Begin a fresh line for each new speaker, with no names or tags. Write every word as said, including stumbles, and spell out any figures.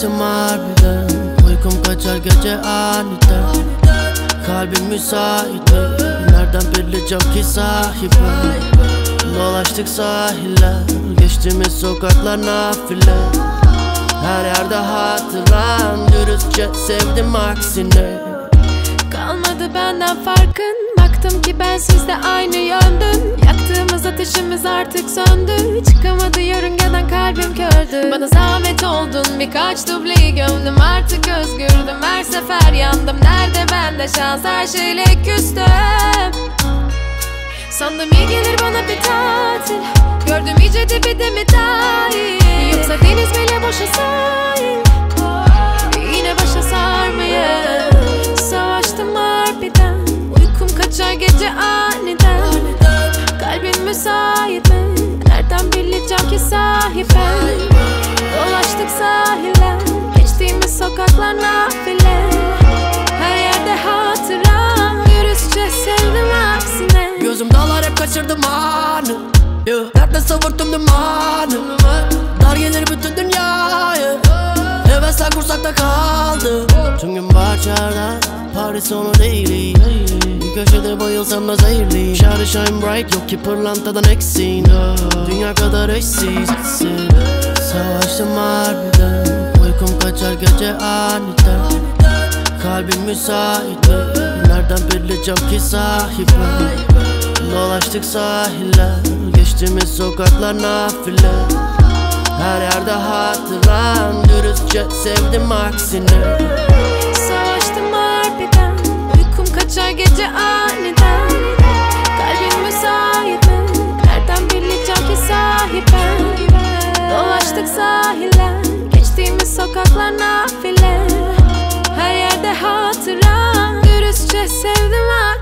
Savaştım harbiden, uykum kaçar gece aniden. Kalbim müsait mi? Nereden bileceğim ki sahibi? Dolaştık sahiller, geçtiğimiz sokaklar nafile. Her yerde hatıran, dürüstçe sevdim aksine.
Kalmadı benden farkın, baktım ki ben sizde aynı yöndüm. Yaktığımız ateşimiz artık söndü, çıkamadı yörüngeden kalbim kördü. Bana zahmet oldun, birkaç dubleyi gömdüm, artık özgürdüm. Her sefer yandım, nerede bende şans, her şeyle küstüm. Sandım iyi gelir bana bir tatil, gördüm iyice dibide mi dahil. Yoksa deniz bile boşa sahil, yine başa sarmayın. Savaştım harbiden, uykum kaçar gece aniden. Kalbin müsait mi? Nereden bileceğim ki sahiben? Dolaştık sahiller, geçtiğimiz sokaklar nafile. Her yerde hatıram, dürüstçe sevdim aksine.
Gözüm dağlar hep kaçırdım anı, yeah. Nerede savurttum dumanı, dar gelir bütün dünyayı. Hevesler kursakta kaldı, tüm gün bahçede Paris sonu değil. Bir köşede bayılsam da zehirliyim. Shine shine bright, yok ki pırlantadan eksin. Dünya kadar eşsizsin. Savaştım harbiden, uykum kaçar gece aniden. Kalbim müsait mi? Nereden bileceğim ki sahibi? Dolaştık sahiller, geçtiğimiz sokaklar nafile. Her yerde hatıran, dürüstçe sevdim aksine.
Savaştım harbiden, uykum kaçar gece aniden. Kalbin müsait mi? Nereden bileceğim ki sahiben? Dolaştık sahiller, geçtiğimiz sokaklar nafile. Her yerde hatıran, dürüstçe sevdim aksine.